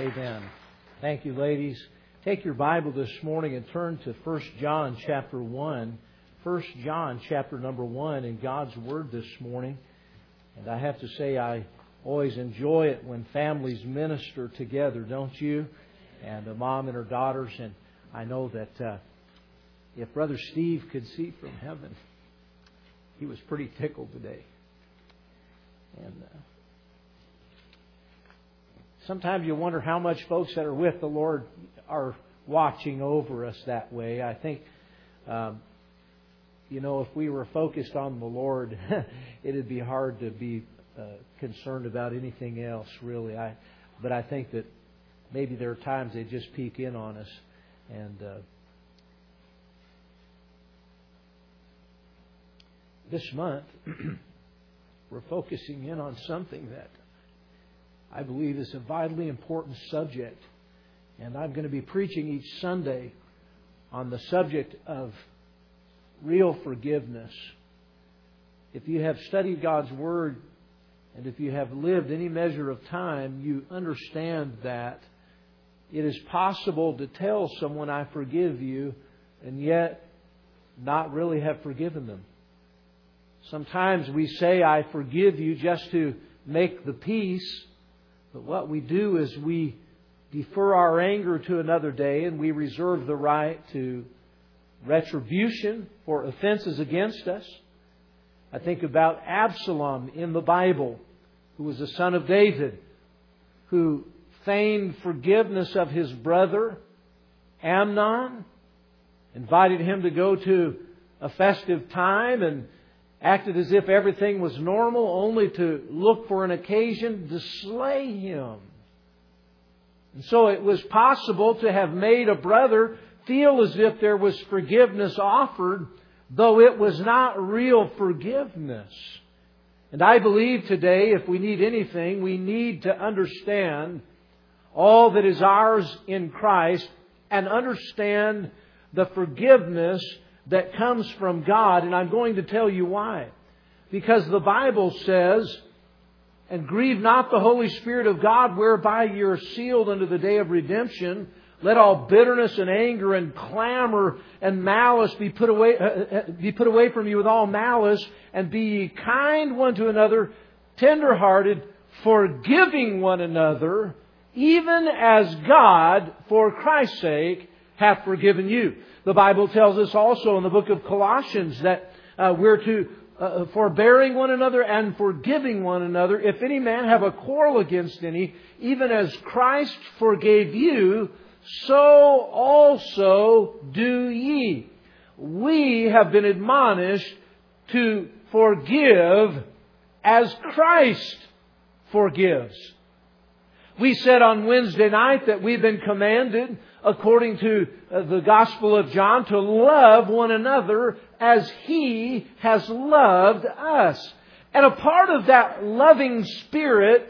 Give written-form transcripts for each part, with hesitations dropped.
Amen. Thank you, ladies. Take your Bible this morning and turn to 1 John chapter 1. 1 John chapter number 1 in God's Word this morning. And I have to say, I always enjoy it when families minister together, don't you? And a mom and her daughters. And I know that if Brother Steve could see from heaven, he was pretty tickled today. And sometimes you wonder how much folks that are with the Lord are watching over us that way. I think, if we were focused on the Lord, it'd be hard to be concerned about anything else, really. But I think that maybe there are times they just peek in on us. And this month, we're focusing in on something that I believe is a vitally important subject. And I'm going to be preaching each Sunday on the subject of real forgiveness. If you have studied God's Word and if you have lived any measure of time, you understand that it is possible to tell someone, I forgive you, and yet not really have forgiven them. Sometimes we say, I forgive you, just to make the peace. But what we do is we defer our anger to another day, and we reserve the right to retribution for offenses against us. I think about Absalom in the Bible, who was the son of David, who feigned forgiveness of his brother Amnon, invited him to go to a festive time and acted as if everything was normal, only to look for an occasion to slay him. And so it was possible to have made a brother feel as if there was forgiveness offered, though it was not real forgiveness. And I believe today, if we need anything, we need to understand all that is ours in Christ and understand the forgiveness that comes from God. And I'm going to tell you why. Because the Bible says, and grieve not the Holy Spirit of God, whereby you are sealed unto the day of redemption. Let all bitterness and anger and clamor and malice be put away from you with all malice, and be ye kind one to another, tender-hearted, forgiving one another, even as God, for Christ's sake, hath forgiven you. The Bible tells us also in the book of Colossians that we're to forbearing one another and forgiving one another. If any man have a quarrel against any, even as Christ forgave you, so also do ye. We have been admonished to forgive as Christ forgives. We said on Wednesday night that we've been commanded, according to the Gospel of John, to love one another as He has loved us. And a part of that loving spirit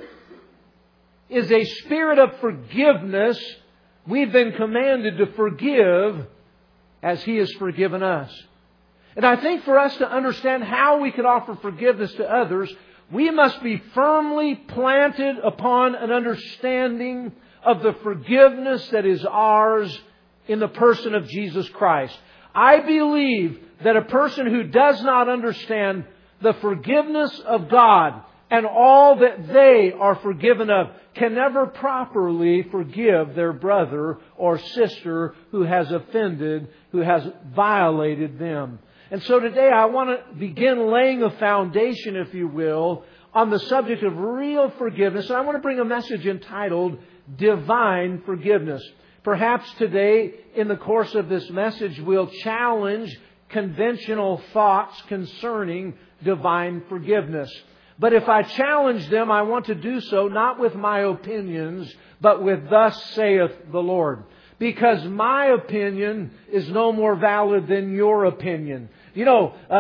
is a spirit of forgiveness. We've been commanded to forgive as He has forgiven us. And I think for us to understand how we can offer forgiveness to others, we must be firmly planted upon an understanding of the forgiveness that is ours in the person of Jesus Christ. I believe that a person who does not understand the forgiveness of God and all that they are forgiven of can never properly forgive their brother or sister who has offended, who has violated them. And so today I want to begin laying a foundation, if you will, on the subject of real forgiveness. And I want to bring a message entitled Divine Forgiveness. Perhaps today, in the course of this message, we'll challenge conventional thoughts concerning divine forgiveness. But if I challenge them, I want to do so not with my opinions, but with thus saith the Lord. Because my opinion is no more valid than your opinion.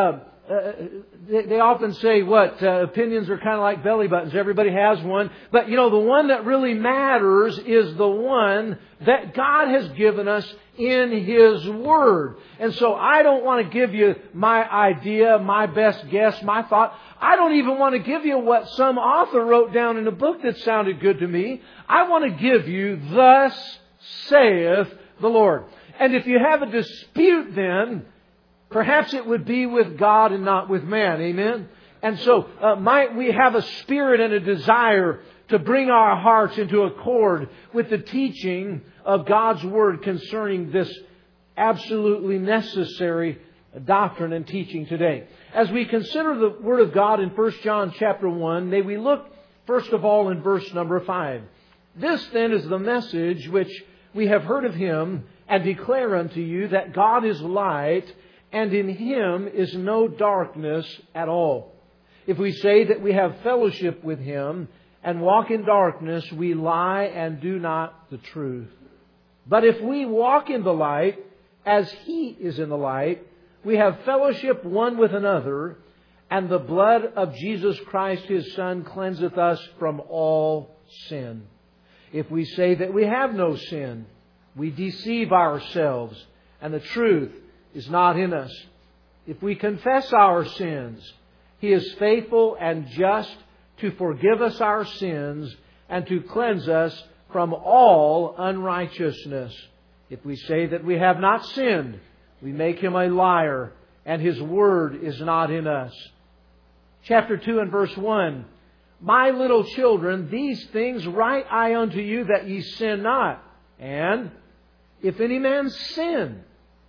they often say opinions are kind of like belly buttons. Everybody has one. But the one that really matters is the one that God has given us in His Word. And so I don't want to give you my idea, my best guess, my thought. I don't even want to give you what some author wrote down in a book that sounded good to me. I want to give you, thus saith the Lord. And if you have a dispute then, perhaps it would be with God and not with man. Amen? And so might we have a spirit and a desire to bring our hearts into accord with the teaching of God's Word concerning this absolutely necessary doctrine and teaching today. As we consider the Word of God in 1 John chapter 1, may we look first of all in verse number 5. This then is the message which we have heard of Him and declare unto you, that God is light, and in Him is no darkness at all. If we say that we have fellowship with Him and walk in darkness, we lie and do not the truth. But if we walk in the light, as He is in the light, we have fellowship one with another, and the blood of Jesus Christ His Son cleanseth us from all sin. If we say that we have no sin, we deceive ourselves, and the truth is not in us. If we confess our sins, He is faithful and just to forgive us our sins and to cleanse us from all unrighteousness. If we say that we have not sinned, we make Him a liar, and His Word is not in us. Chapter 2 and verse 1. My little children, these things write I unto you, that ye sin not. And if any man sin,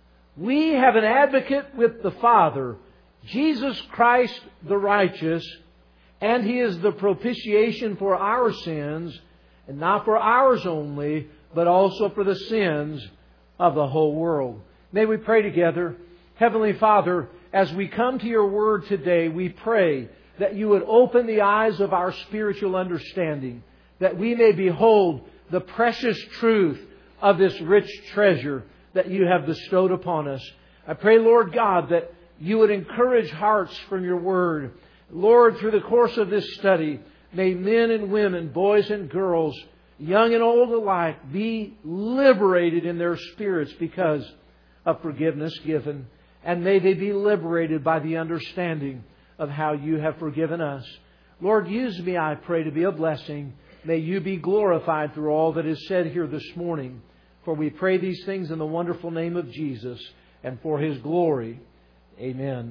we have an advocate with the Father, Jesus Christ the righteous, and He is the propitiation for our sins, and not for ours only, but also for the sins of the whole world. May we pray together. Heavenly Father, as we come to Your Word today, we pray that You would open the eyes of our spiritual understanding, that we may behold the precious truth of this rich treasure that You have bestowed upon us. I pray, Lord God, that You would encourage hearts from Your Word. Lord, through the course of this study, may men and women, boys and girls, young and old alike, be liberated in their spirits because of forgiveness given. And may they be liberated by the understanding of how You have forgiven us. Lord, use me, I pray, to be a blessing. May You be glorified through all that is said here this morning. For we pray these things in the wonderful name of Jesus and for His glory. Amen.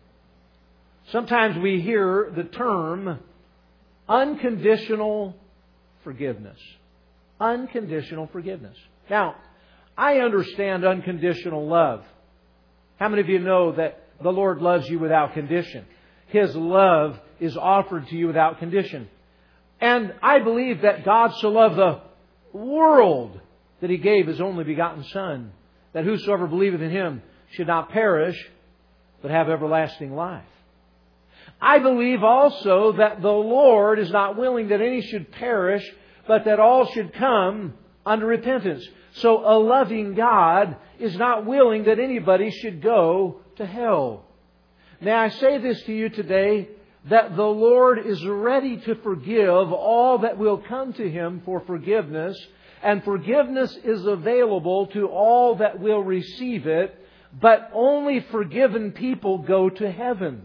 Sometimes we hear the term unconditional forgiveness. Unconditional forgiveness. Now, I understand unconditional love. How many of you know that the Lord loves you without condition? His love is offered to you without condition. And I believe that God so loved the world that He gave His only begotten Son, that whosoever believeth in Him should not perish, but have everlasting life. I believe also that the Lord is not willing that any should perish, but that all should come unto repentance. So a loving God is not willing that anybody should go to hell. May I say this to you today, that the Lord is ready to forgive all that will come to Him for forgiveness, and forgiveness is available to all that will receive it, but only forgiven people go to heaven.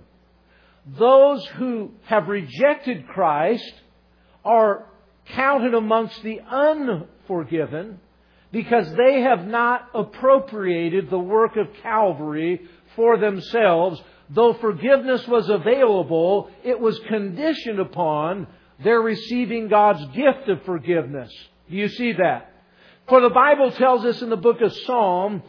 Those who have rejected Christ are counted amongst the unforgiven because they have not appropriated the work of Calvary for themselves. Though forgiveness was available, it was conditioned upon their receiving God's gift of forgiveness. Do you see that? For the Bible tells us in the book of Psalms,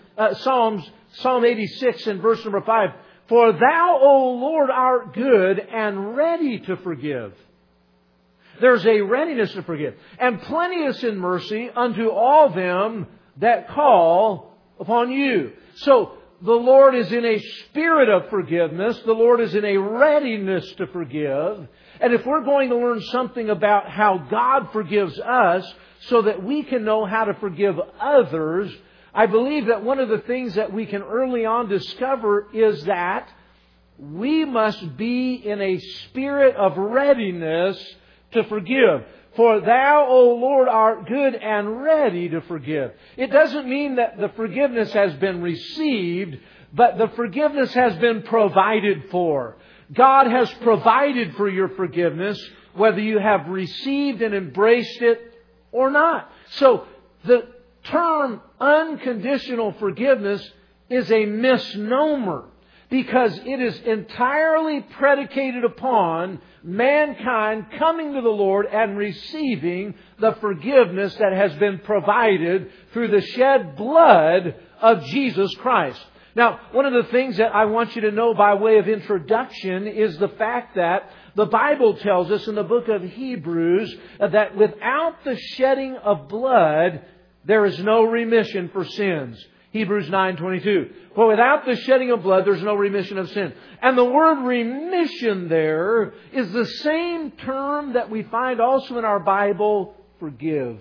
Psalm 86 and verse number 5, For Thou, O Lord, art good and ready to forgive. There's a readiness to forgive. And plenteous in mercy unto all them that call upon You. So, the Lord is in a spirit of forgiveness. The Lord is in a readiness to forgive. And if we're going to learn something about how God forgives us so that we can know how to forgive others, I believe that one of the things that we can early on discover is that we must be in a spirit of readiness to forgive. For Thou, O Lord, art good and ready to forgive. It doesn't mean that the forgiveness has been received, but the forgiveness has been provided for. God has provided for your forgiveness, whether you have received and embraced it or not. So the term unconditional forgiveness is a misnomer, because it is entirely predicated upon mankind coming to the Lord and receiving the forgiveness that has been provided through the shed blood of Jesus Christ. Now, one of the things that I want you to know by way of introduction is the fact that the Bible tells us in the book of Hebrews that without the shedding of blood, there is no remission for sins. Hebrews 9:22. For without the shedding of blood, there's no remission of sin. And the word remission there is the same term that we find also in our Bible, forgive.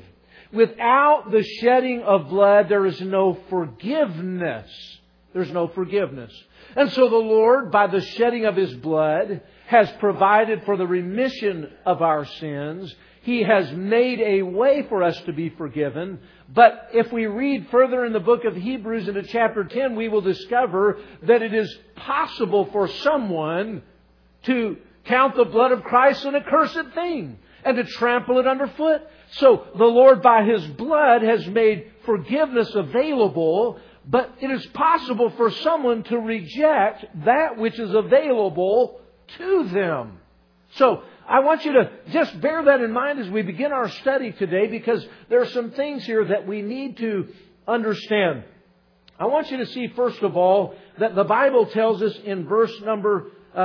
Without the shedding of blood, there is no forgiveness. There's no forgiveness. And so the Lord, by the shedding of His blood, has provided for the remission of our sins. He has made a way for us to be forgiven. But if we read further in the book of Hebrews into chapter 10, we will discover that it is possible for someone to count the blood of Christ an accursed thing and to trample it underfoot. So the Lord, by His blood, has made forgiveness available, but it is possible for someone to reject that which is available to them. So I want you to just bear that in mind as we begin our study today, because there are some things here that we need to understand. I want you to see, first of all, that the Bible tells us in verse number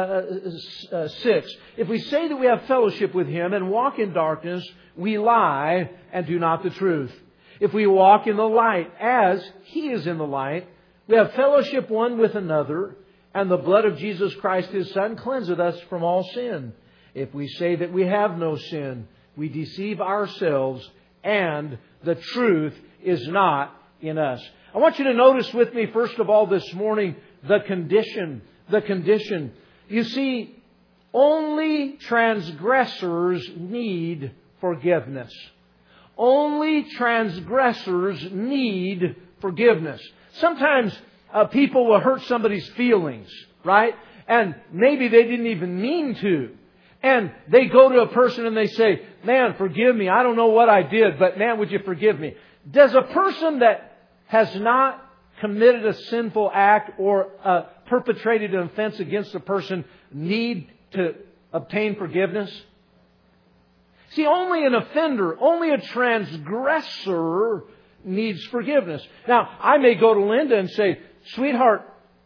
6, if we say that we have fellowship with Him and walk in darkness, we lie and do not the truth. If we walk in the light as He is in the light, we have fellowship one with another, and the blood of Jesus Christ His Son cleanseth us from all sin. If we say that we have no sin, we deceive ourselves, and the truth is not in us. I want you to notice with me, first of all, this morning, the condition. The condition. You see, only transgressors need forgiveness. Only transgressors need forgiveness. Sometimes people will hurt somebody's feelings, right? And maybe they didn't even mean to. And they go to a person and they say, man, forgive me. I don't know what I did, but man, would you forgive me? Does a person that has not committed a sinful act or perpetrated an offense against a person need to obtain forgiveness? See, only an offender, only a transgressor needs forgiveness. Now, I may go to Linda and say, sweetheart,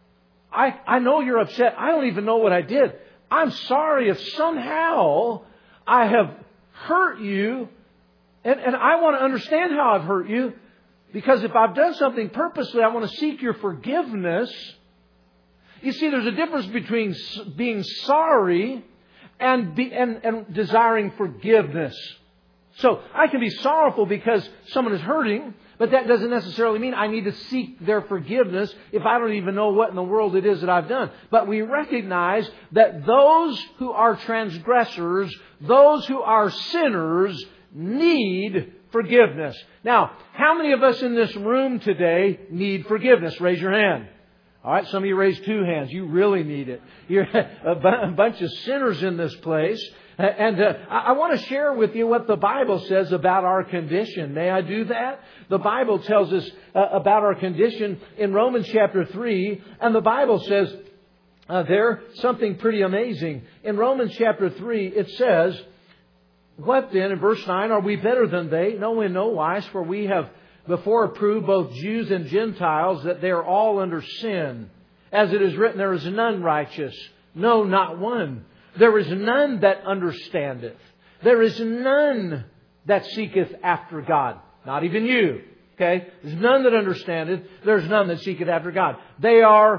I know you're upset. I don't even know what I did. I'm sorry if somehow I have hurt you, and I want to understand how I've hurt you, because if I've done something purposely, I want to seek your forgiveness. You see, there's a difference between being sorry and desiring forgiveness. So I can be sorrowful because someone is hurting, but that doesn't necessarily mean I need to seek their forgiveness if I don't even know what in the world it is that I've done. But we recognize that those who are transgressors, those who are sinners, need forgiveness. Now, how many of us in this room today need forgiveness? Raise your hand. All right, some of you raised 2 hands. You really need it. You're a bunch of sinners in this place. And I want to share with you what the Bible says about our condition. May I do that? The Bible tells us about our condition in Romans chapter 3. And the Bible says there something pretty amazing. In Romans chapter 3, it says, what then, in verse 9, are we better than they? No, in no wise, for we have before approved both Jews and Gentiles that they are all under sin. As it is written, there is none righteous, no, not one. There is none that understandeth. There is none that seeketh after God. Not even you. Okay? There's none that understandeth. There's none that seeketh after God. They are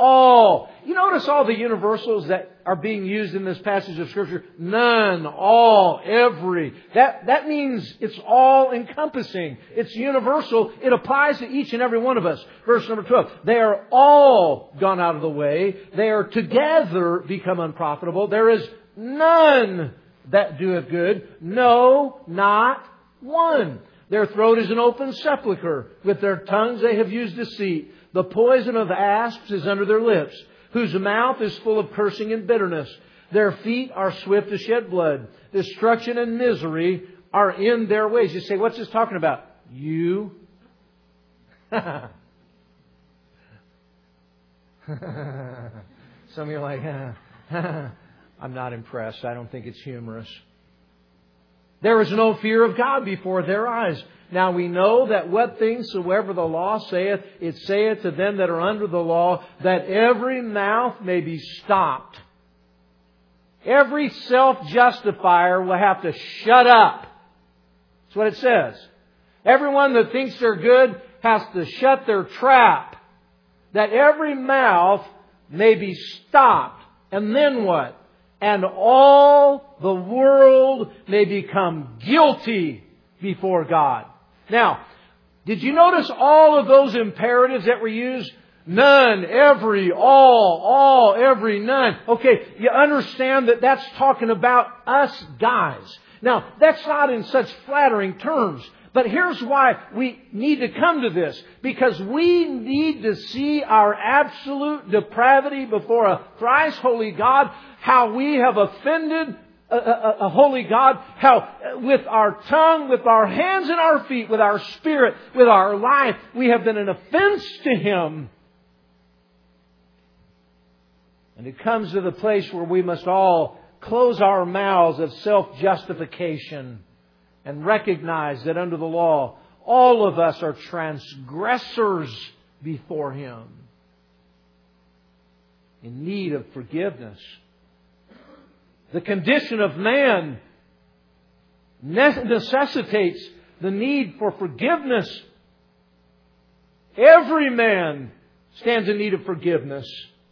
all. You notice all the universals that are being used in this passage of Scripture? None, all, every. That means it's all encompassing. It's universal. It applies to each and every one of us. Verse number 12. They are all gone out of the way. They are together become unprofitable. There is none that doeth good. No, not one. Their throat is an open sepulchre. With their tongues they have used deceit. The poison of asps is under their lips, whose mouth is full of cursing and bitterness. Their feet are swift to shed blood. Destruction and misery are in their ways. You say, what's this talking about? You. Some of you are like, I'm not impressed. I don't think it's humorous. There is no fear of God before their eyes. Now we know that what things soever the law saith, it saith to them that are under the law, that every mouth may be stopped. Every self-justifier will have to shut up. That's what it says. Everyone that thinks they're good has to shut their trap. That every mouth may be stopped. And then what? And all the world may become guilty before God. Now, did you notice all of those imperatives that were used? None, every, all, every, none. Okay, you understand that that's talking about us guys. Now, that's not in such flattering terms. But here's why we need to come to this. Because we need to see our absolute depravity before a thrice holy God. How we have offended a holy God. How with our tongue, with our hands and our feet, with our spirit, with our life, we have been an offense to Him. And it comes to the place where we must all close our mouths of self-justification and recognize that under the law, all of us are transgressors before Him, in need of forgiveness. The condition of man necessitates the need for forgiveness. Every man stands in need of forgiveness.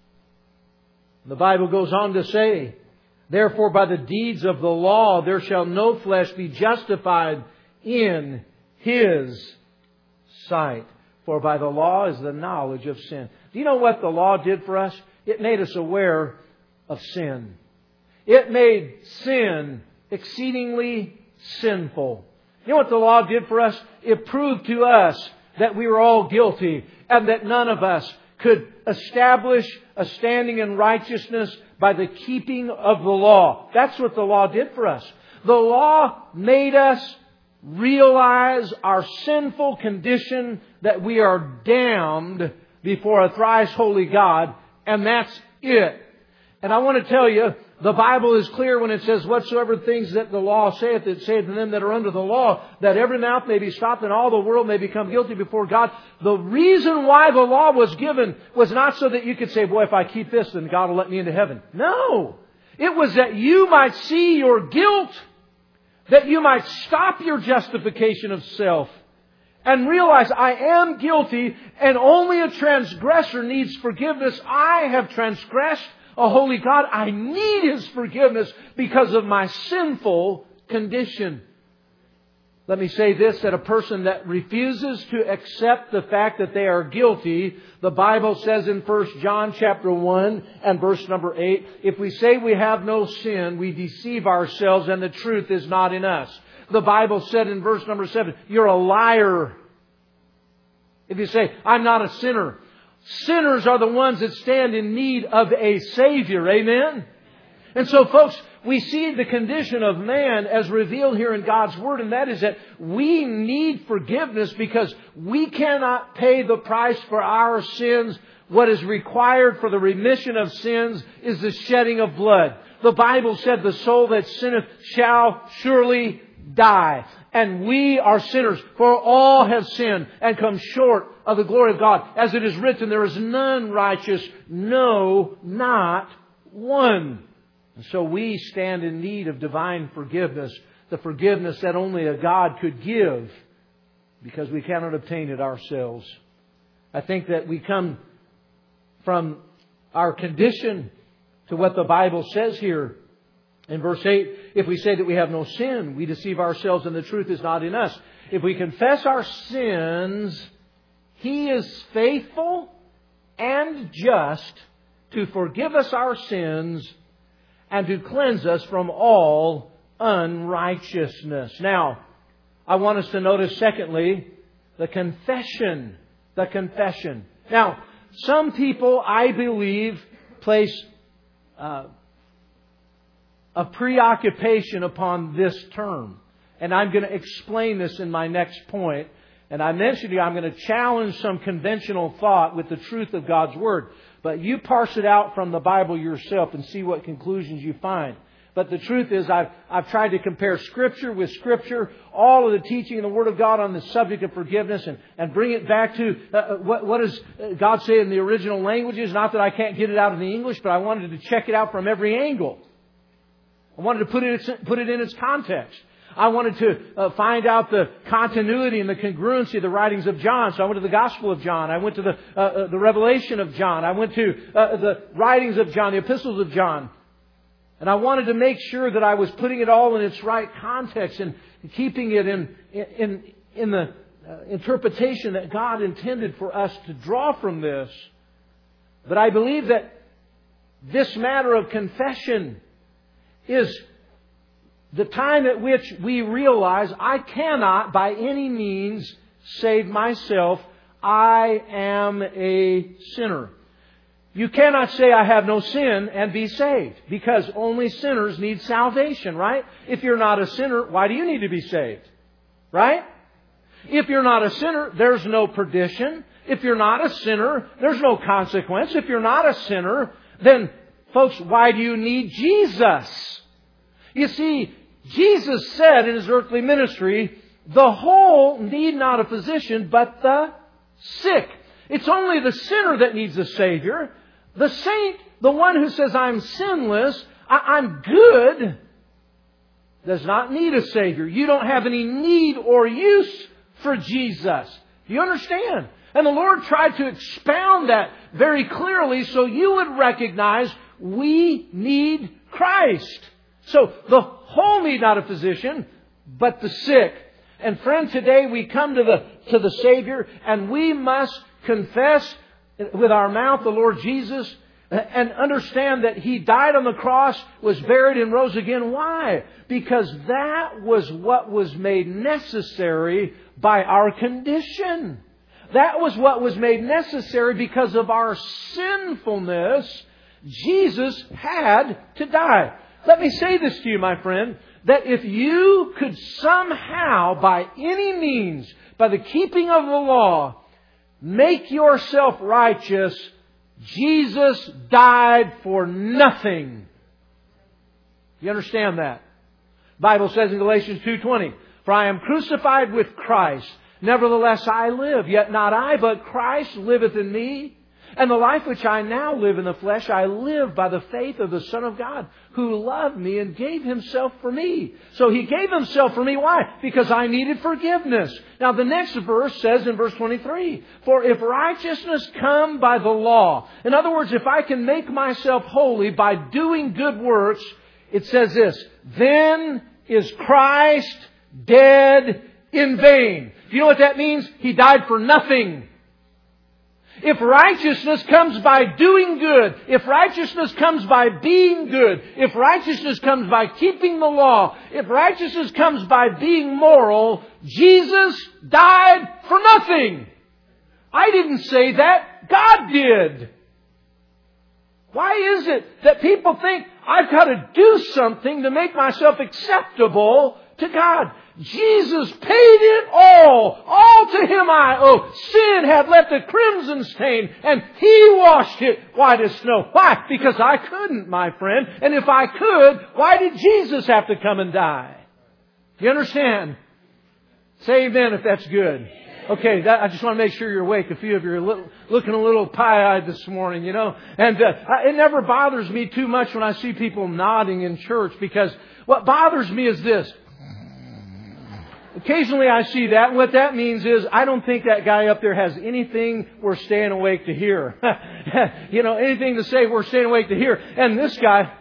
The Bible goes on to say, therefore by the deeds of the law there shall no flesh be justified in His sight. For by the law is the knowledge of sin. Do you know what the law did for us? It made us aware of sin. It made sin exceedingly sinful. You know what the law did for us? It proved to us that we were all guilty and that none of us could establish a standing in righteousness by the keeping of the law. That's what the law did for us. The law made us realize our sinful condition, that we are damned before a thrice holy God, and that's it. And I want to tell you, the Bible is clear when it says, whatsoever things that the law saith, it saith to them that are under the law, that every mouth may be stopped and all the world may become guilty before God. The reason why the law was given was not so that you could say, boy, if I keep this, then God will let me into heaven. No. It was that you might see your guilt, that you might stop your justification of self, and realize I am guilty and only a transgressor needs forgiveness. I have transgressed a holy God. I need His forgiveness because of my sinful condition. Let me say this, that a person that refuses to accept the fact that they are guilty, the Bible says in 1 John chapter 1 and verse number 8, if we say we have no sin, we deceive ourselves and the truth is not in us. The Bible said in verse number 7, you're a liar. If you say, I'm not a sinner. Sinners are the ones that stand in need of a Savior. Amen? And so, folks, we see the condition of man as revealed here in God's Word, and that is that we need forgiveness because we cannot pay the price for our sins. What is required for the remission of sins is the shedding of blood. The Bible said, the soul that sinneth shall surely die. And we are sinners, for all have sinned and come short of the glory of God. As it is written, there is none righteous, no, not one. And so we stand in need of divine forgiveness, the forgiveness that only a God could give, because we cannot obtain it ourselves. I think that we come from our condition to what the Bible says here. In verse 8, if we say that we have no sin, we deceive ourselves and the truth is not in us. If we confess our sins, He is faithful and just to forgive us our sins and to cleanse us from all unrighteousness. Now, I want us to notice, secondly, the confession. The confession. Now, some people, I believe, place a preoccupation upon this term. And I'm going to explain this in my next point. And I mentioned to you, I'm going to challenge some conventional thought with the truth of God's Word. But you parse it out from the Bible yourself and see what conclusions you find. But the truth is, I've tried to compare Scripture with Scripture, all of the teaching in the Word of God on the subject of forgiveness, and bring it back to what does God say in the original languages. Not that I can't get it out in the English, but I wanted to check it out from every angle. I wanted to put it in its context. I wanted to find out the continuity and the congruency of the writings of John. So I went to the Gospel of John. I went to the Revelation of John. I went to the writings of John, the epistles of John. And I wanted to make sure that I was putting it all in its right context and keeping it in the interpretation that God intended for us to draw from this. But I believe that this matter of confession is the time at which we realize I cannot by any means save myself. I am a sinner. You cannot say I have no sin and be saved, because only sinners need salvation, right? If you're not a sinner, why do you need to be saved? Right? If you're not a sinner, there's no perdition. If you're not a sinner, there's no consequence. If you're not a sinner, then, folks, why do you need Jesus? You see, Jesus said in His earthly ministry, the whole need not a physician, but the sick. It's only the sinner that needs a Savior. The saint, the one who says, I'm sinless, I'm good, does not need a Savior. You don't have any need or use for Jesus. Do you understand? And the Lord tried to expound that very clearly so you would recognize we need Christ. So the whole need not a physician, but the sick. And friend, today we come to the Savior, and we must confess with our mouth the Lord Jesus and understand that He died on the cross, was buried, and rose again. Why? Because that was what was made necessary by our condition. That was what was made necessary because of our sinfulness. Jesus had to die. Let me say this to you, my friend, that if you could somehow, by any means, by the keeping of the law, make yourself righteous, Jesus died for nothing. You understand that? The Bible says in Galatians 2:20, for I am crucified with Christ. Nevertheless I live, yet not I, but Christ liveth in me. And the life which I now live in the flesh, I live by the faith of the Son of God, who loved me and gave Himself for me. So He gave Himself for me. Why? Because I needed forgiveness. Now the next verse says in verse 23, for if righteousness come by the law, in other words, if I can make myself holy by doing good works, it says this, then is Christ dead in vain. Do you know what that means? He died for nothing. If righteousness comes by doing good, if righteousness comes by being good, if righteousness comes by keeping the law, if righteousness comes by being moral, Jesus died for nothing. I didn't say that. God did. Why is it that people think I've got to do something to make myself acceptable to God? Jesus paid it all. All to Him I owe. Sin had left the crimson stain, and He washed it white as snow. Why? Because I couldn't, my friend. And if I could, why did Jesus have to come and die? You understand? Say amen if that's good. Okay, I just want to make sure you're awake. A few of you are looking a little pie-eyed this morning, you know. And it never bothers me too much when I see people nodding in church, because what bothers me is this. Occasionally I see that, and what that means is I don't think that guy up there has anything worth staying awake to hear. anything to say we're staying awake to hear. And this guy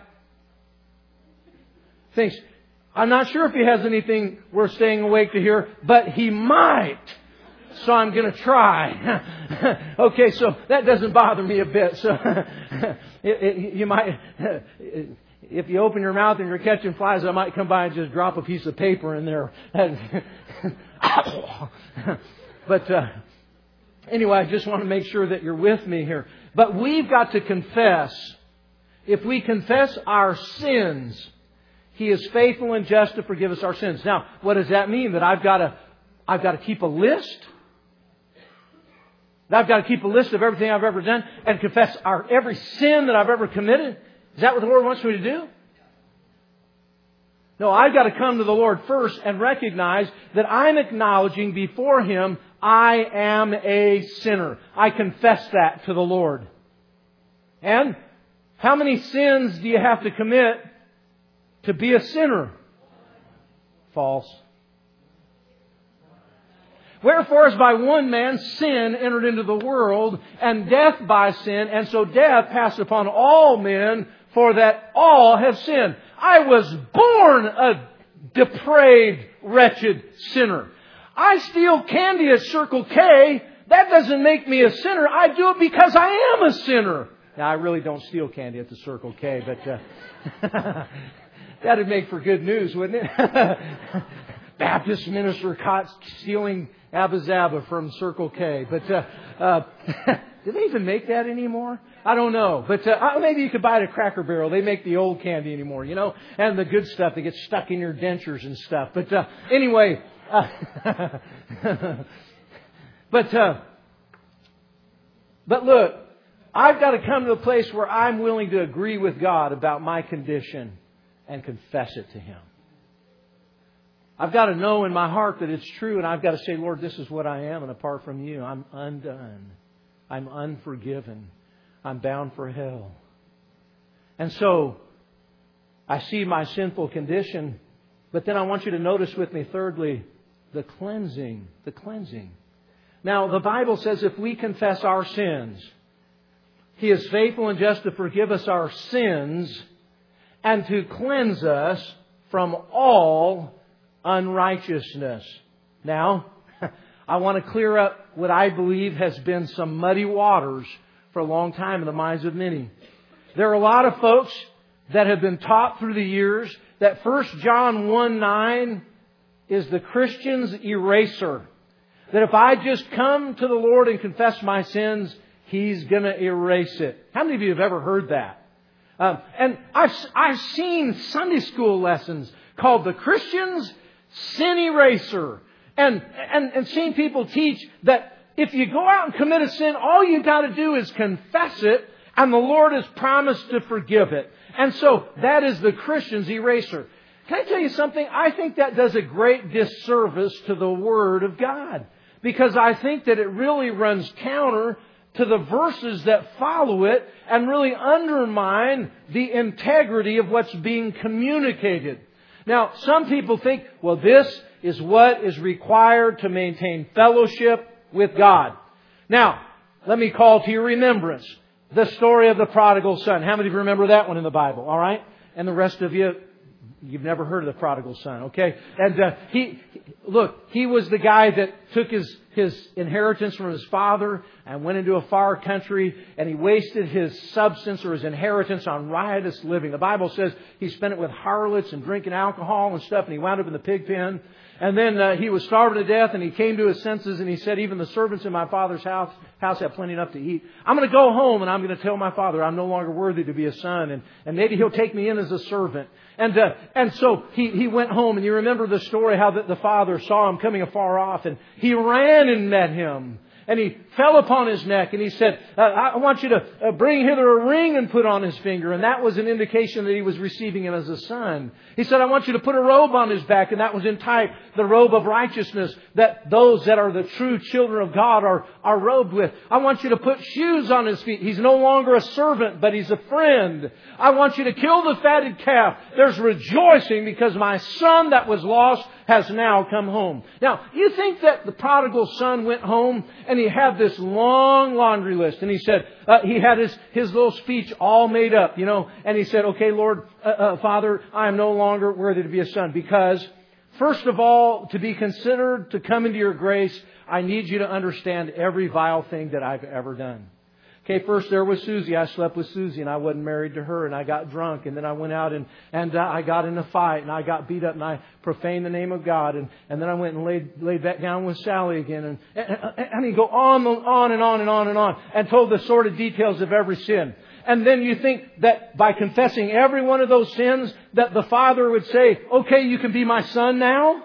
thinks, I'm not sure if he has anything we're staying awake to hear, but he might. So I'm going to try. Okay, so that doesn't bother me a bit. So you might, if you open your mouth and you're catching flies, I might come by and just drop a piece of paper in there. But anyway, I just want to make sure that you're with me here. But we've got to confess. If we confess our sins, He is faithful and just to forgive us our sins. Now, what does that mean? That I've got to keep a list? That I've got to keep a list of everything I've ever done and confess every sin that I've ever committed? Is that what the Lord wants me to do? No, I've got to come to the Lord first and recognize that I'm acknowledging before Him I am a sinner. I confess that to the Lord. And how many sins do you have to commit to be a sinner? False. Wherefore, as by one man sin entered into the world, and death by sin, and so death passed upon all men, for that all have sinned. I was born a depraved, wretched sinner. I steal candy at Circle K. That doesn't make me a sinner. I do it because I am a sinner. Now, I really don't steal candy at the Circle K, but that'd make for good news, wouldn't it? Baptist minister caught stealing Abba Zaba from Circle K. But do they even make that anymore? I don't know. But maybe you could buy it at Cracker Barrel. They make the old candy anymore, and the good stuff that gets stuck in your dentures and stuff. But anyway, but look, I've got to come to a place where I'm willing to agree with God about my condition and confess it to Him. I've got to know in my heart that it's true, and I've got to say, Lord, this is what I am, and apart from You, I'm undone. I'm unforgiven. I'm bound for hell. And so, I see my sinful condition, but then I want you to notice with me, thirdly, the cleansing. The cleansing. Now, the Bible says if we confess our sins, He is faithful and just to forgive us our sins and to cleanse us from all unrighteousness. Now, I want to clear up what I believe has been some muddy waters for a long time in the minds of many. There are a lot of folks that have been taught through the years that 1 John 1:9 is the Christian's eraser. That if I just come to the Lord and confess my sins, He's going to erase it. How many of you have ever heard that? And I've seen Sunday school lessons called the Christian's Sin Eraser. And seen people teach that if you go out and commit a sin, all you got to do is confess it, and the Lord has promised to forgive it. And so that is the Christian's eraser. Can I tell you something? I think that does a great disservice to the Word of God, because I think that it really runs counter to the verses that follow it and really undermine the integrity of what's being communicated. Now, some people think, well, this is what is required to maintain fellowship with God. Now, let me call to your remembrance the story of the prodigal son. How many of you remember that one in the Bible? All right? And the rest of you, you've never heard of the prodigal son, okay? And he was the guy that took his inheritance from his father and went into a far country, and he wasted his substance or his inheritance on riotous living. The Bible says he spent it with harlots and drinking alcohol and stuff, and he wound up in the pig pen. And then he was starving to death, and he came to his senses, and he said, even the servants in my father's house have plenty enough to eat. I'm going to go home, and I'm going to tell my father I'm no longer worthy to be a son, and maybe He'll take me in as a servant. And so he went home, and you remember the story how the father saw him coming afar off, and he ran and met him. And he fell upon his neck and he said, I want you to bring hither a ring and put on his finger. And that was an indication that he was receiving him as a son. He said, I want you to put a robe on his back. And that was in type the robe of righteousness that those that are the true children of God are robed with. I want you to put shoes on his feet. He's no longer a servant, but he's a friend. I want you to kill the fatted calf. There's rejoicing because my son that was lost has now come home. Now, you think that the prodigal son went home and he had this long laundry list, and he said, he had his little speech all made up, and he said, okay, Lord, Father, I am no longer worthy to be a son because, first of all, to be considered to come into your grace, I need you to understand every vile thing that I've ever done. Okay, first there was Susie. I slept with Susie and I wasn't married to her, and I got drunk, and then I went out and I got in a fight and I got beat up and I profaned the name of God, and then I went and laid back down with Sally again, and he go on and on and on and on and told the sordid details of every sin. And then you think that by confessing every one of those sins that the Father would say, okay, you can be my son now?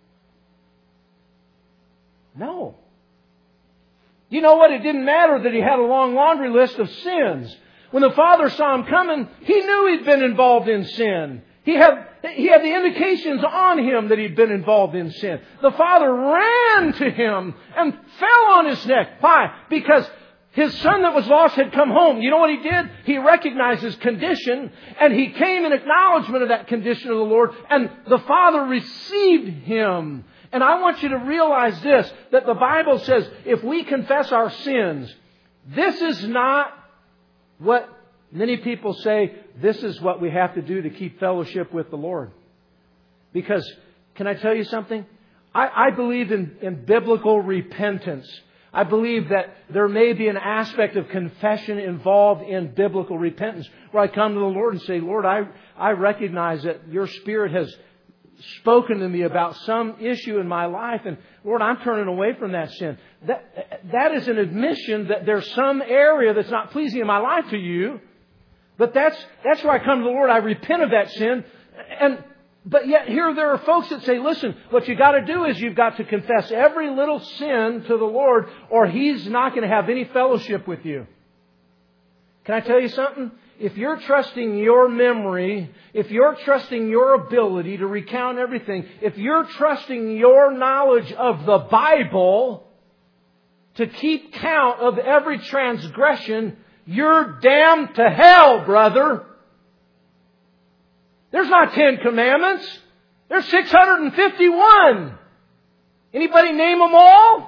No. You know what? It didn't matter that he had a long laundry list of sins. When the Father saw him coming, he knew he'd been involved in sin. He had the indications on him that he'd been involved in sin. The Father ran to him and fell on his neck. Why? Because his son that was lost had come home. You know what he did? He recognized his condition, and he came in acknowledgement of that condition of the Lord, and the Father received him. And I want you to realize this, that the Bible says if we confess our sins, this is not what many people say, this is what we have to do to keep fellowship with the Lord. Because, can I tell you something? I believe in biblical repentance. I believe that there may be an aspect of confession involved in biblical repentance, where I come to the Lord and say, Lord, I recognize that your Spirit has spoken to me about some issue in my life, and Lord, I'm turning away from that sin. That is an admission that there's some area that's not pleasing in my life to you. But that's where I come to the Lord. I repent of that sin. But yet here there are folks that say, listen, what you got to do is you've got to confess every little sin to the Lord, or He's not going to have any fellowship with you. Can I tell you something? If you're trusting your memory, if you're trusting your ability to recount everything, if you're trusting your knowledge of the Bible to keep count of every transgression, you're damned to hell, brother. There's not 10 commandments. There's 651. Anybody name them all?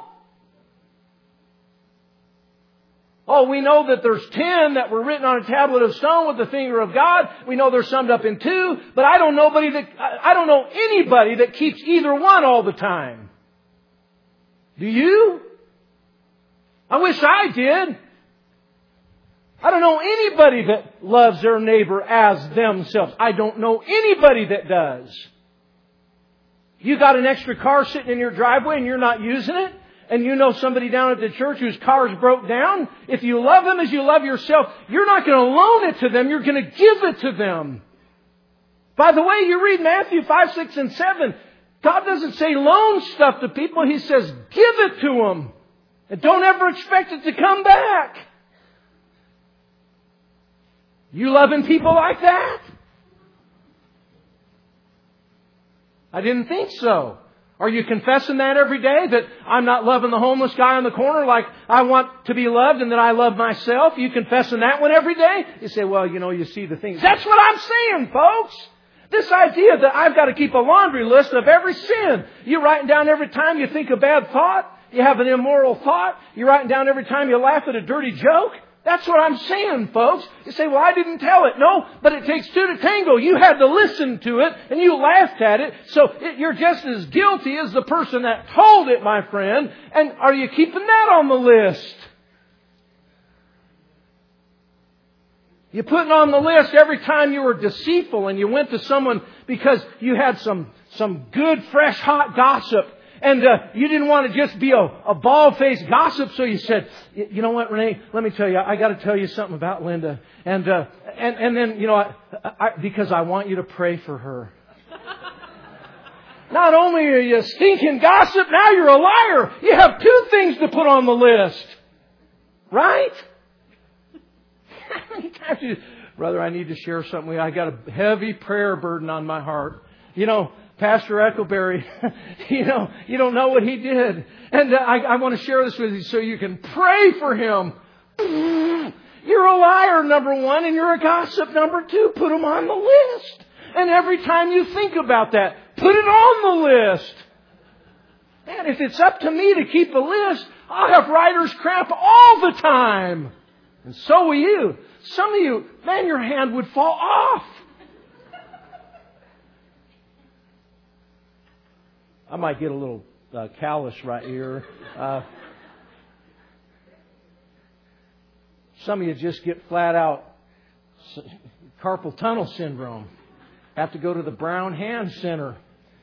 Oh, we know that there's 10 that were written on a tablet of stone with the finger of God. We know they're summed up in 2. But I don't know anybody that keeps either one all the time. Do you? I wish I did. I don't know anybody that loves their neighbor as themselves. I don't know anybody that does. You got an extra car sitting in your driveway and you're not using it? And you know somebody down at the church whose car's broke down? If you love them as you love yourself, you're not going to loan it to them. You're going to give it to them. By the way, you read Matthew 5, 6, and 7. God doesn't say loan stuff to people. He says give it to them. And don't ever expect it to come back. You loving people like that? I didn't think so. Are you confessing that every day? That I'm not loving the homeless guy on the corner like I want to be loved and that I love myself? You confessing that one every day? You say, well, you see the things. That's what I'm saying, folks. This idea that I've got to keep a laundry list of every sin. You're writing down every time you think a bad thought. You have an immoral thought. You're writing down every time you laugh at a dirty joke. That's what I'm saying, folks. You say, well, I didn't tell it. No, but it takes 2 to tango. You had to listen to it and you laughed at it. So you're just as guilty as the person that told it, my friend. And are you keeping that on the list? You're putting on the list every time you were deceitful and you went to someone because you had some good, fresh, hot gossip. And you didn't want to just be a bald-faced gossip, so you said, you know what, Renee, let me tell you, I got to tell you something about Linda. And then, because I want you to pray for her. Not only are you a stinking gossip, now you're a liar. You have 2 things to put on the list. Right? How many times brother, I need to share something with you. I got a heavy prayer burden on my heart. Pastor Eckleberry, you don't know what he did. And I want to share this with you so you can pray for him. You're a liar, number 1, and you're a gossip, number 2. Put them on the list. And every time you think about that, Put it on the list. Man, if it's up to me to keep a list, I'll have writer's cramp all the time. And so will you. Some of you, man, your hand would fall off. I might get a little callous right here. Some of you just get flat out carpal tunnel syndrome. Have to go to the Brown Hand Center.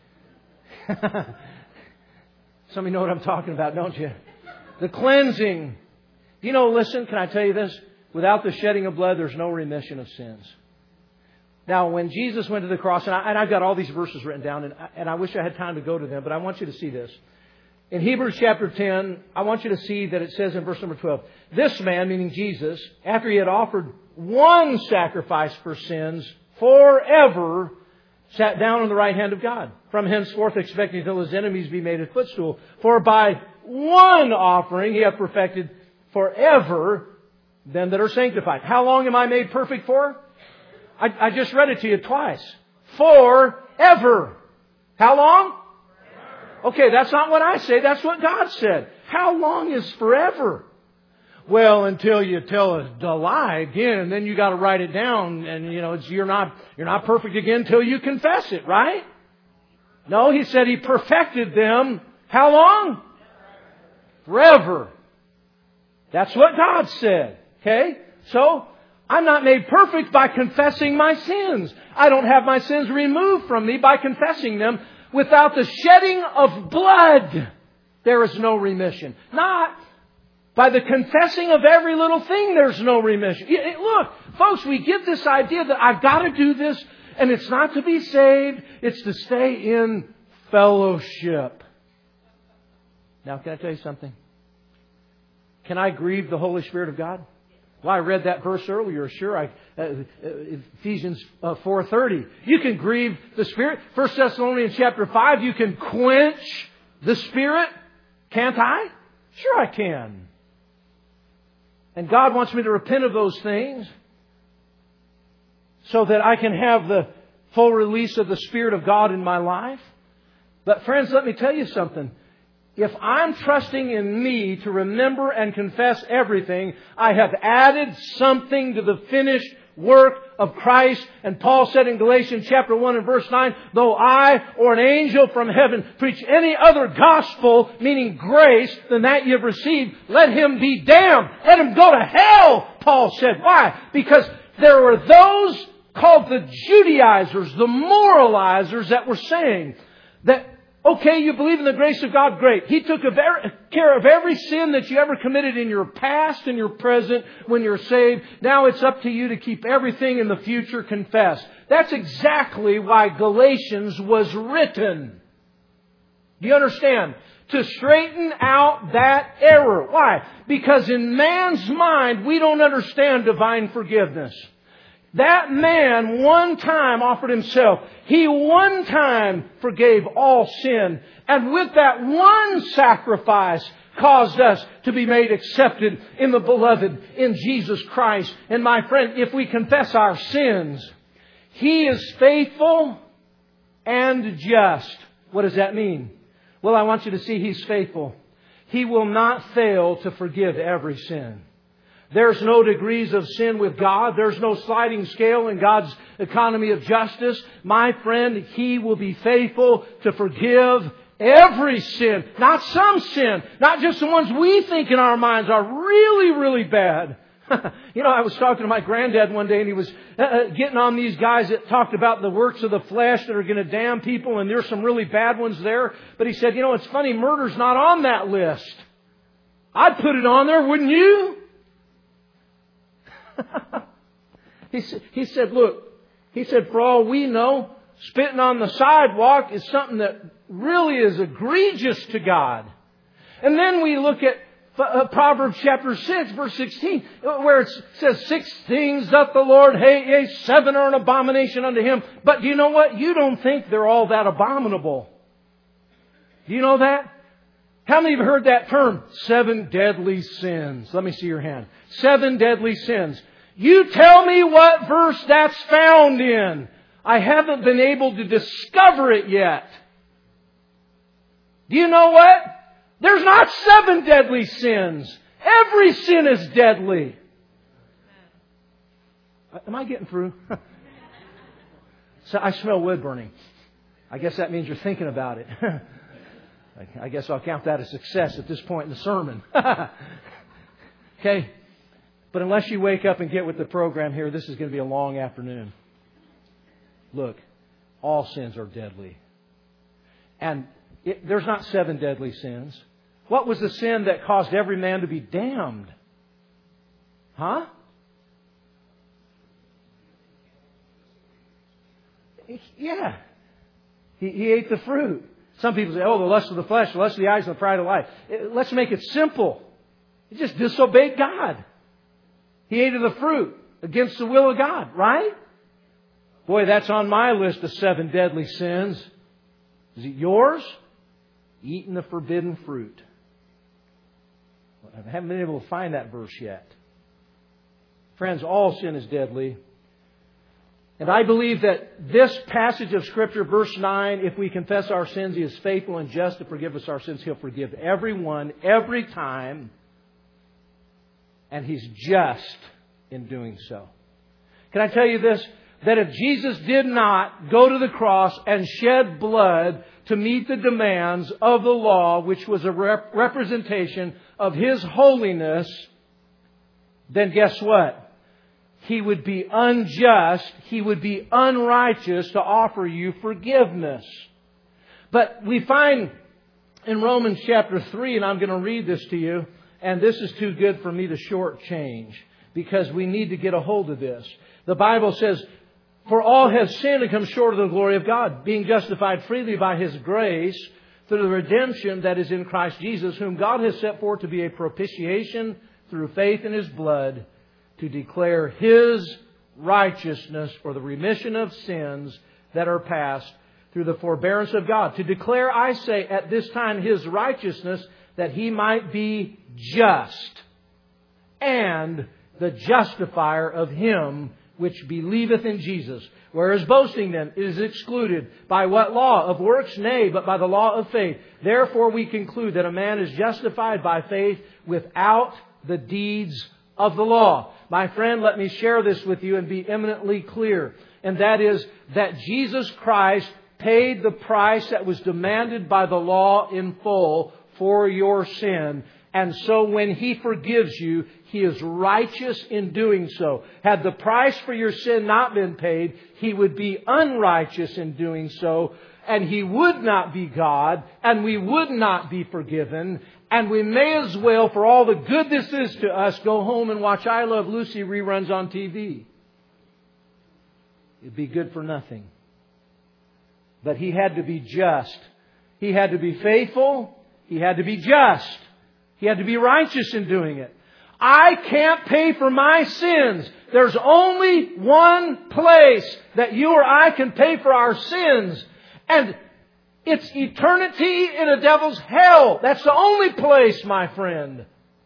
Some of you know what I'm talking about, don't you? The cleansing. You know, listen, can I tell you this? Without the shedding of blood, there's no remission of sins. Now, when Jesus went to the cross, and I've got all these verses written down, and I wish I had time to go to them, but I want you to see this. In Hebrews chapter 10, I want you to see that it says in verse number 12, this man, meaning Jesus, after he had offered one sacrifice for sins forever, sat down on the right hand of God, from henceforth expecting until his enemies be made a footstool. For by one offering he hath perfected forever them that are sanctified. How long am I made perfect for? I just read it to you twice. Forever. How long? Okay, that's not what I say. That's what God said. How long is forever? Well, until you tell a lie again, and then you got to write it down, and you're not perfect again until you confess it, right? No, he said he perfected them. How long? Forever. That's what God said. Okay? So, I'm not made perfect by confessing my sins. I don't have my sins removed from me by confessing them. Without the shedding of blood, there is no remission. Not by the confessing of every little thing, there's no remission. Look, folks, we get this idea that I've got to do this, and it's not to be saved, it's to stay in fellowship. Now, can I tell you something? Can I grieve the Holy Spirit of God? Well, I read that verse earlier. Sure, Ephesians 4:30. You can grieve the Spirit. 1 Thessalonians chapter 5. You can quench the Spirit. Can't I? Sure, I can. And God wants me to repent of those things so that I can have the full release of the Spirit of God in my life. But friends, let me tell you something. If I'm trusting in me to remember and confess everything, I have added something to the finished work of Christ. And Paul said in Galatians chapter 1 and verse 9, though I or an angel from heaven preach any other gospel, meaning grace, than that you've received, let him be damned. Let him go to hell, Paul said. Why? Because there were those called the Judaizers, the moralizers, that were saying that, okay, you believe in the grace of God, great. He took care of every sin that you ever committed in your past and your present when you're saved. Now it's up to you to keep everything in the future confessed. That's exactly why Galatians was written. Do you understand? To straighten out that error. Why? Because in man's mind, we don't understand divine forgiveness. That man one time offered himself. He one time forgave all sin. And with that one sacrifice caused us to be made accepted in the beloved, in Jesus Christ. And my friend, if we confess our sins, He is faithful and just. What does that mean? Well, I want you to see He's faithful. He will not fail to forgive every sin. There's no degrees of sin with God. There's no sliding scale in God's economy of justice. My friend, He will be faithful to forgive every sin. Not some sin. Not just the ones we think in our minds are really, really bad. I was talking to my granddad one day, and he was getting on these guys that talked about the works of the flesh that are going to damn people, and there's some really bad ones there. But he said, it's funny, murder's not on that list. I'd put it on there, wouldn't you? He said, look, for all we know, spitting on the sidewalk is something that really is egregious to God. And then we look at Proverbs chapter 6, verse 16, where it says, 6 things doth the Lord hate, yea, 7 are an abomination unto Him. But you know what? You don't think they're all that abominable. Do you know that? How many of you have heard that term? 7 deadly sins. Let me see your hand. 7 deadly sins. You tell me what verse that's found in. I haven't been able to discover it yet. Do you know what? There's not 7 deadly sins. Every sin is deadly. Am I getting through? So I smell wood burning. I guess that means you're thinking about it. I guess I'll count that a success at this point in the sermon. Okay? But unless you wake up and get with the program here, this is going to be a long afternoon. Look, all sins are deadly. And there's not 7 deadly sins. What was the sin that caused every man to be damned? Huh? Yeah. He ate the fruit. Some people say, oh, the lust of the flesh, the lust of the eyes, and the pride of life. Let's make it simple. He just disobeyed God. He ate of the fruit against the will of God, right? Boy, that's on my list of 7 deadly sins. Is it yours? Eating the forbidden fruit. I haven't been able to find that verse yet. Friends, all sin is deadly. And I believe that this passage of Scripture, verse 9, if we confess our sins, He is faithful and just to forgive us our sins. He'll forgive everyone, every time. And He's just in doing so. Can I tell you this? That if Jesus did not go to the cross and shed blood to meet the demands of the law, which was a representation of His holiness, then guess what? He would be unjust, He would be unrighteous to offer you forgiveness. But we find in Romans chapter 3, and I'm going to read this to you, and this is too good for me to shortchange, because we need to get a hold of this. The Bible says, for all have sinned and come short of the glory of God, being justified freely by His grace through the redemption that is in Christ Jesus, whom God has set forth to be a propitiation through faith in His blood, to declare His righteousness for the remission of sins that are past through the forbearance of God. To declare, I say, at this time His righteousness, that He might be just and the justifier of him which believeth in Jesus. Whereas boasting then is excluded. By what law? Of works? Nay, but by the law of faith. Therefore we conclude that a man is justified by faith without the deeds of the law. My friend, let me share this with you and be eminently clear. And that is that Jesus Christ paid the price that was demanded by the law in full for your sin. And so when He forgives you, He is righteous in doing so. Had the price for your sin not been paid, He would be unrighteous in doing so. And He would not be God. And we would not be forgiven. And we may as well, for all the good this is to us, go home and watch I Love Lucy reruns on TV. It'd be good for nothing. But He had to be just. He had to be faithful. He had to be just. He had to be righteous in doing it. I can't pay for my sins. There's only one place that you or I can pay for our sins. And it's eternity in a devil's hell. That's the only place, my friend.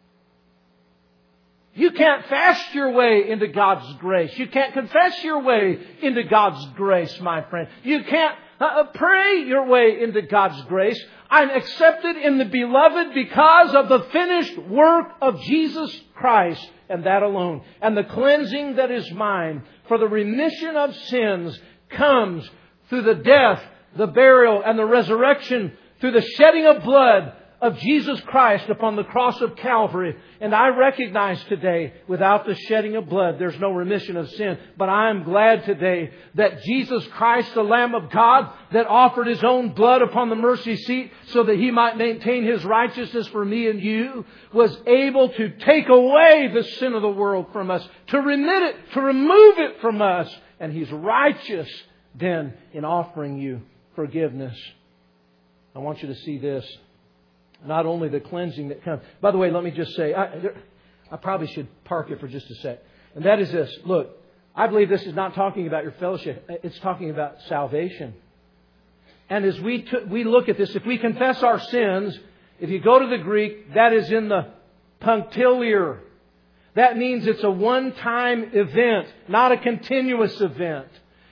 You can't fast your way into God's grace. You can't confess your way into God's grace, my friend. You can't pray your way into God's grace. I'm accepted in the Beloved because of the finished work of Jesus Christ, and that alone. And the cleansing that is mine for the remission of sins comes through the death, the burial, and the resurrection, through the shedding of blood of Jesus Christ upon the cross of Calvary. And I recognize today, without the shedding of blood, there's no remission of sin. But I am glad today that Jesus Christ, the Lamb of God, that offered His own blood upon the mercy seat so that He might maintain His righteousness for me and you, was able to take away the sin of the world from us, to remit it, to remove it from us. And He's righteous then in offering you forgiveness. I want you to see this. Not only the cleansing that comes. By the way, let me just say, I probably should park it for just a sec. And that is this. Look, I believe this is not talking about your fellowship. It's talking about salvation. And as we look at this, if we confess our sins, if you go to the Greek, that is in the punctiliar. That means it's a one-time event, not a continuous event.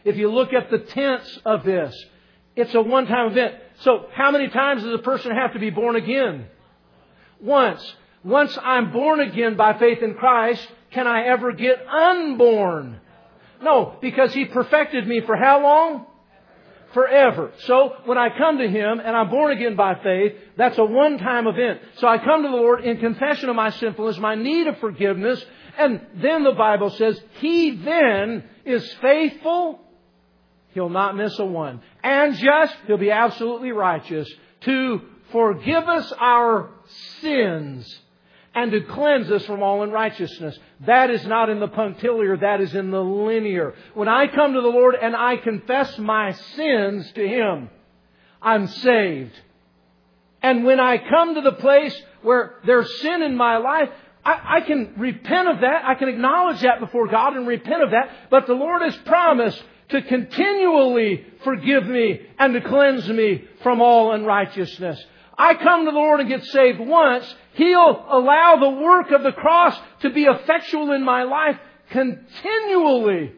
If you look at the tense of this, it's a one-time event. So how many times does a person have to be born again? Once. Once I'm born again by faith in Christ, can I ever get unborn? No, because He perfected me for how long? Forever. So when I come to Him and I'm born again by faith, that's a one-time event. So I come to the Lord in confession of my sinfulness, my need of forgiveness, and then the Bible says, He then is faithful. He'll not miss a one. And just, He'll be absolutely righteous to forgive us our sins and to cleanse us from all unrighteousness. That is not in the punctiliar, that is in the linear. When I come to the Lord and I confess my sins to Him, I'm saved. And when I come to the place where there's sin in my life, I can repent of that. I can acknowledge that before God and repent of that. But the Lord has promised to continually forgive me and to cleanse me from all unrighteousness. I come to the Lord and get saved once, He'll allow the work of the cross to be effectual in my life continually.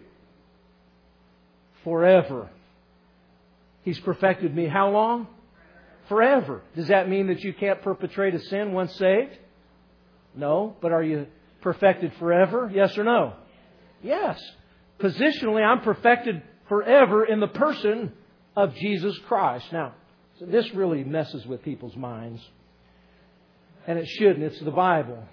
Forever. He's perfected me how long? Forever. Does that mean that you can't perpetrate a sin once saved? No. But are you perfected forever? Yes or no? Yes. Positionally, I'm perfected forever in the person of Jesus Christ. Now, so this really messes with people's minds. And it shouldn't. It's the Bible.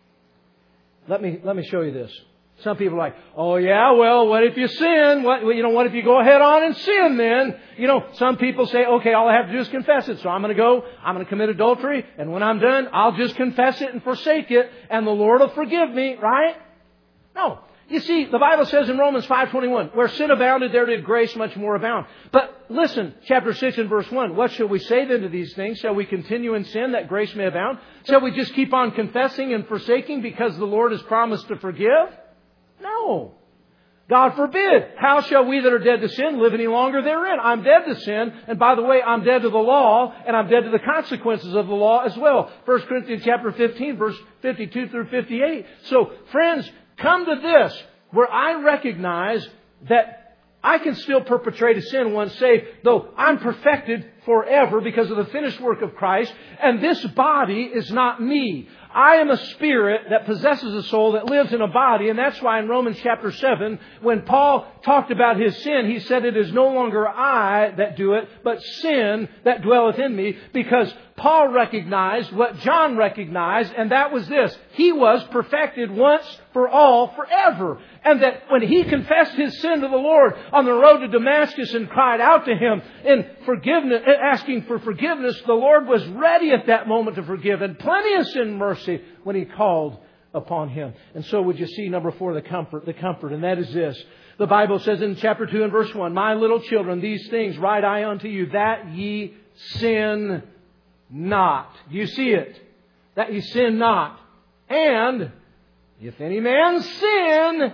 Let me show you this. Some people are like, oh yeah, well, what if you sin? What if you go ahead on and sin then? Some people say, okay, all I have to do is confess it. So I'm going to commit adultery, and when I'm done, I'll just confess it and forsake it, and the Lord will forgive me, right? No. You see, the Bible says in Romans 5:21, where sin abounded, there did grace much more abound. But listen, chapter 6 and verse 1, what shall we say then to these things? Shall we continue in sin that grace may abound? Shall we just keep on confessing and forsaking because the Lord has promised to forgive? No. God forbid. How shall we that are dead to sin live any longer therein? I'm dead to sin. And by the way, I'm dead to the law, and I'm dead to the consequences of the law as well. 1 Corinthians chapter 15, verse 52 through 58. So, friends, come to this, where I recognize that I can still perpetrate a sin once saved, though I'm perfected forever because of the finished work of Christ, and this body is not me. I am a spirit that possesses a soul that lives in a body, and that's why in Romans chapter 7, when Paul talked about his sin, he said, it is no longer I that do it, but sin that dwelleth in me, because Paul recognized what John recognized, and that was this. He was perfected once for all forever. And that when he confessed his sin to the Lord on the road to Damascus and cried out to Him in forgiveness, asking for forgiveness, the Lord was ready at that moment to forgive, and plenteous in mercy when He called upon Him. And so would you see number 4, the comfort, and that is this. The Bible says in chapter 2 and verse 1, my little children, these things write I unto you, that ye sin not. Do you see it? That ye sin not. And if any man sin,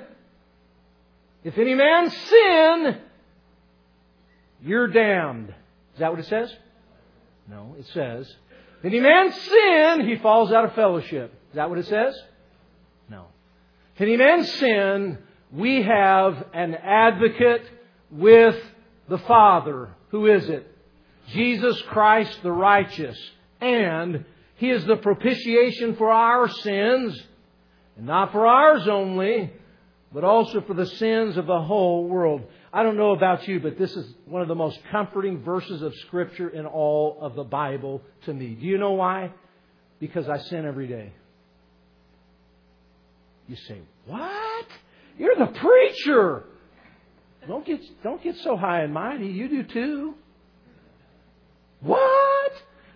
you're damned. Is that what it says? No, it says, if any man sin, he falls out of fellowship. Is that what it says? No. If any man sin, we have an advocate with the Father. Who is it? Jesus Christ the righteous. And He is the propitiation for our sins, and not for ours only, but also for the sins of the whole world. I don't know about you, but this is one of the most comforting verses of Scripture in all of the Bible to me. Do you know why? Because I sin every day. You say, what? You're the preacher. Don't get so high and mighty. You do too. What?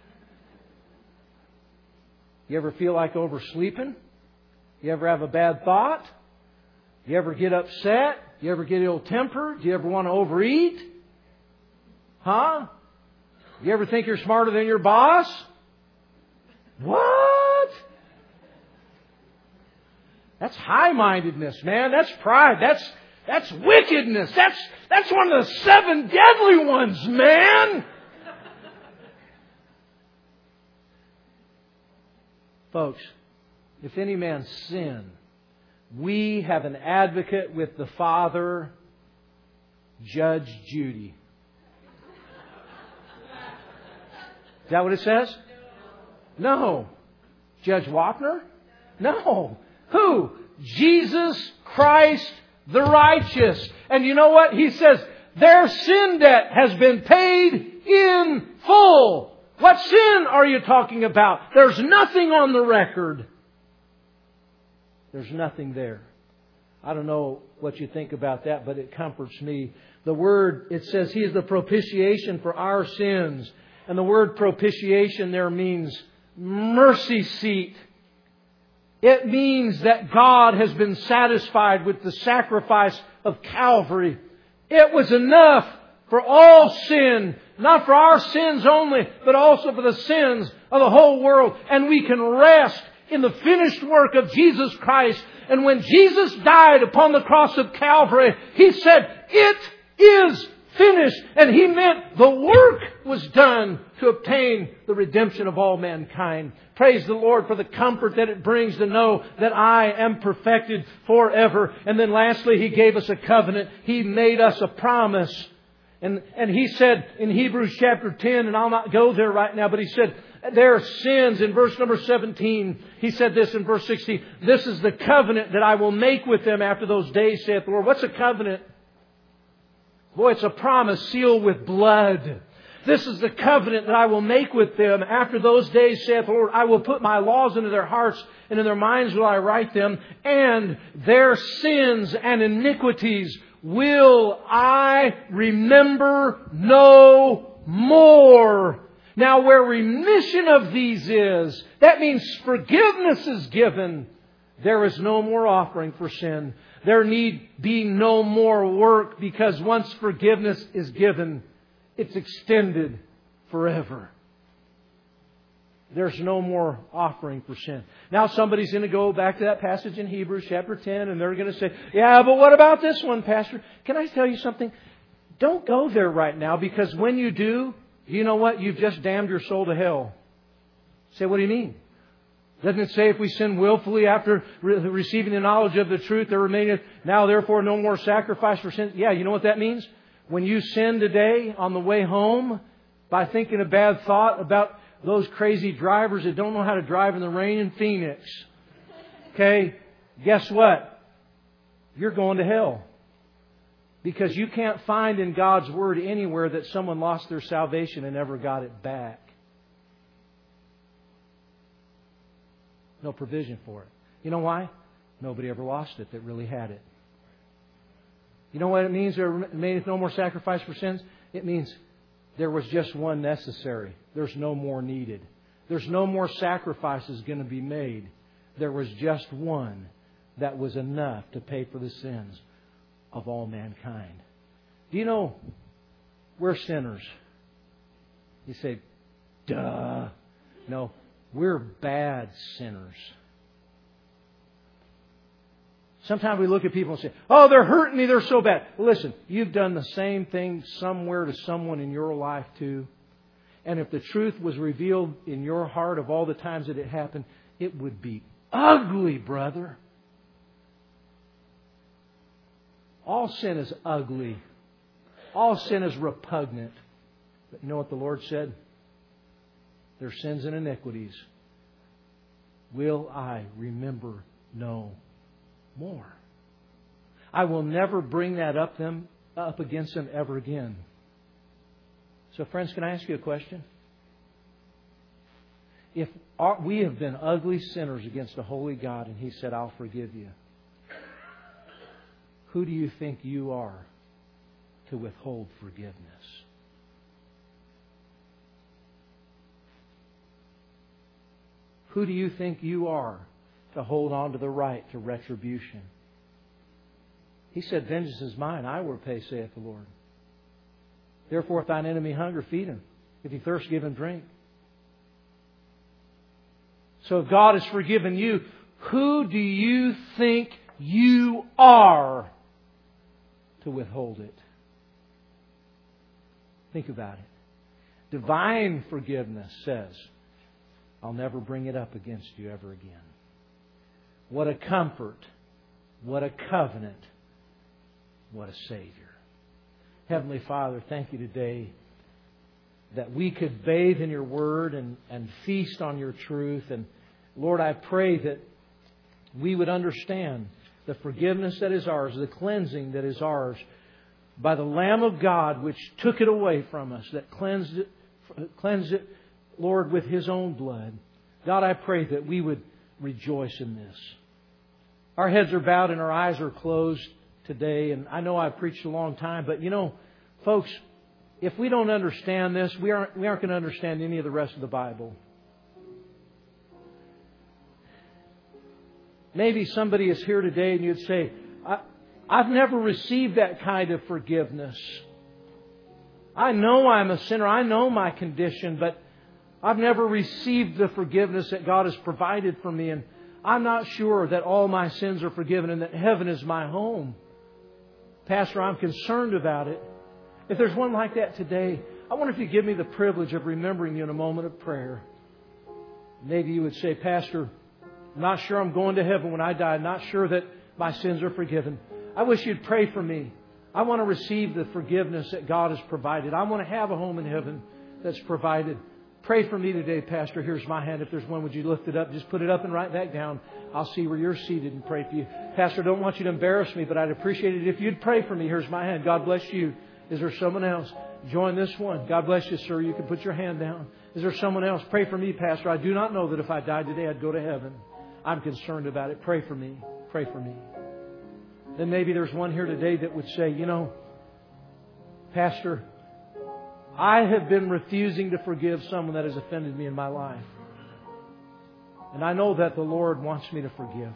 You ever feel like oversleeping? You ever have a bad thought? You ever get upset? You ever get ill-tempered? Do you ever want to overeat? Huh? You ever think you're smarter than your boss? What? That's high-mindedness, man. That's pride. That's wickedness. That's one of the 7 deadly ones, man. Folks, if any man sin, we have an advocate with the Father, Judge Judy. Is that what it says? No. Judge Wapner? No. Who? Jesus Christ the righteous. And you know what? He says, their sin debt has been paid in full. What sin are you talking about? There's nothing on the record. There's nothing there. I don't know what you think about that, but it comforts me. The word, it says He is the propitiation for our sins. And the word propitiation there means mercy seat. It means that God has been satisfied with the sacrifice of Calvary. It was enough for all sin, not for our sins only, but also for the sins of the whole world. And we can rest in the finished work of Jesus Christ. And when Jesus died upon the cross of Calvary, He said, "It is finished." And He meant the work was done to obtain the redemption of all mankind. Praise the Lord for the comfort that it brings to know that I am perfected forever. And then lastly, He gave us a covenant. He made us a promise. And He said in Hebrews chapter 10, and I'll not go there right now, but He said, their sins in verse number 17. He said this in verse 16. This is the covenant that I will make with them after those days, saith the Lord. What's a covenant? Boy, it's a promise sealed with blood. This is the covenant that I will make with them after those days, saith the Lord. I will put my laws into their hearts, and in their minds will I write them. And their sins and iniquities will I remember no more. Now, where remission of these is, that means forgiveness is given. There is no more offering for sin. There need be no more work, because once forgiveness is given, it's extended forever. There's no more offering for sin. Now somebody's going to go back to that passage in Hebrews chapter 10 and they're going to say, yeah, but what about this one, Pastor? Can I tell you something? Don't go there right now, because when you do, you know what? You've just damned your soul to hell. Say, what do you mean? Doesn't it say if we sin willfully after receiving the knowledge of the truth, there remaineth now therefore no more sacrifice for sin? Yeah, you know what that means? When you sin today on the way home by thinking a bad thought about those crazy drivers that don't know how to drive in the rain in Phoenix. Okay, guess what? You're going to hell. Because you can't find in God's Word anywhere that someone lost their salvation and never got it back. No provision for it. You know why? Nobody ever lost it that really had it. You know what it means? There remaineth no more sacrifice for sins? It means there was just one necessary. There's no more needed. There's no more sacrifices going to be made. There was just one that was enough to pay for the sins of all mankind. Do you know we're sinners? You say, duh. No, we're bad sinners. Sometimes we look at people and say, oh, they're hurting me, they're so bad. Well, listen, you've done the same thing somewhere to someone in your life too. And if the truth was revealed in your heart of all the times that it happened, it would be ugly, brother. All sin is ugly. All sin is repugnant. But you know what the Lord said? Their sins and iniquities will I remember no more. I will never bring that up against them ever again. So friends, can I ask you a question? If we have been ugly sinners against a holy God and He said, I'll forgive you, who do you think you are to withhold forgiveness? Who do you think you are to hold on to the right to retribution? He said, vengeance is mine, I will repay, saith the Lord. Therefore, if thine enemy hunger, feed him. If he thirst, give him drink. So if God has forgiven you, who do you think you are to withhold it? Think about it. Divine forgiveness says, I'll never bring it up against you ever again. What a comfort. What a covenant. What a Savior. Heavenly Father, thank you today that we could bathe in your Word and feast on your truth. And Lord, I pray that we would understand the forgiveness that is ours, the cleansing that is ours by the Lamb of God, which took it away from us, that cleansed it, Lord, with His own blood. God, I pray that we would rejoice in this. Our heads are bowed and our eyes are closed today. And I know I've preached a long time, but folks, if we don't understand this, we aren't going to understand any of the rest of the Bible. Maybe somebody is here today and you'd say, I've never received that kind of forgiveness. I know I'm a sinner. I know my condition, but I've never received the forgiveness that God has provided for me. And I'm not sure that all my sins are forgiven and that heaven is my home. Pastor, I'm concerned about it. If there's one like that today, I wonder if you'd give me the privilege of remembering you in a moment of prayer. Maybe you would say, Pastor, I'm not sure I'm going to heaven when I die. I'm not sure that my sins are forgiven. I wish you'd pray for me. I want to receive the forgiveness that God has provided. I want to have a home in heaven that's provided. Pray for me today, Pastor. Here's my hand. If there's one, would you lift it up? Just put it up and write that down. I'll see where you're seated and pray for you. Pastor, I don't want you to embarrass me, but I'd appreciate it if you'd pray for me. Here's my hand. God bless you. Is there someone else? Join this one. God bless you, sir. You can put your hand down. Is there someone else? Pray for me, Pastor. I do not know that if I died today, I'd go to heaven. I'm concerned about it. Pray for me. Pray for me. Then maybe there's one here today that would say, Pastor, I have been refusing to forgive someone that has offended me in my life. And I know that the Lord wants me to forgive.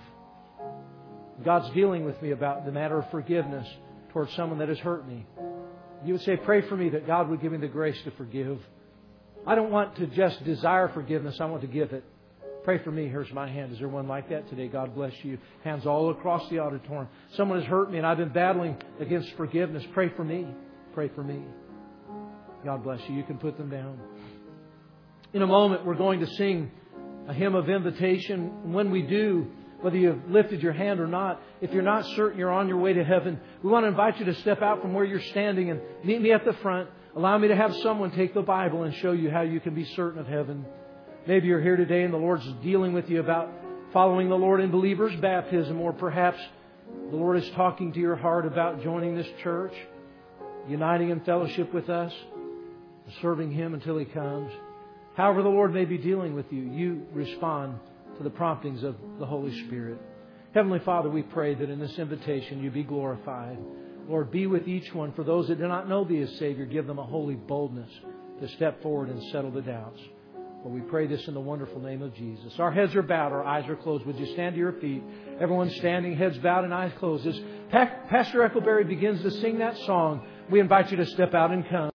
God's dealing with me about the matter of forgiveness towards someone that has hurt me. You would say, pray for me that God would give me the grace to forgive. I don't want to just desire forgiveness. I want to give it. Pray for me. Here's my hand. Is there one like that today? God bless you. Hands all across the auditorium. Someone has hurt me and I've been battling against forgiveness. Pray for me. Pray for me. God bless you. You can put them down. In a moment, we're going to sing a hymn of invitation. When we do, whether you've lifted your hand or not, if you're not certain you're on your way to heaven, we want to invite you to step out from where you're standing and meet me at the front. Allow me to have someone take the Bible and show you how you can be certain of heaven. Maybe you're here today and the Lord's dealing with you about following the Lord in believer's baptism, or perhaps the Lord is talking to your heart about joining this church, uniting in fellowship with us, serving Him until He comes. However the Lord may be dealing with you, you respond to the promptings of the Holy Spirit. Heavenly Father, we pray that in this invitation you be glorified. Lord, be with each one. For those that do not know Thee as Savior, give them a holy boldness to step forward and settle the doubts. For we pray this in the wonderful name of Jesus. Our heads are bowed, our eyes are closed. Would you stand to your feet? Everyone standing, heads bowed and eyes closed. As Pastor Eckleberry begins to sing that song, we invite you to step out and come.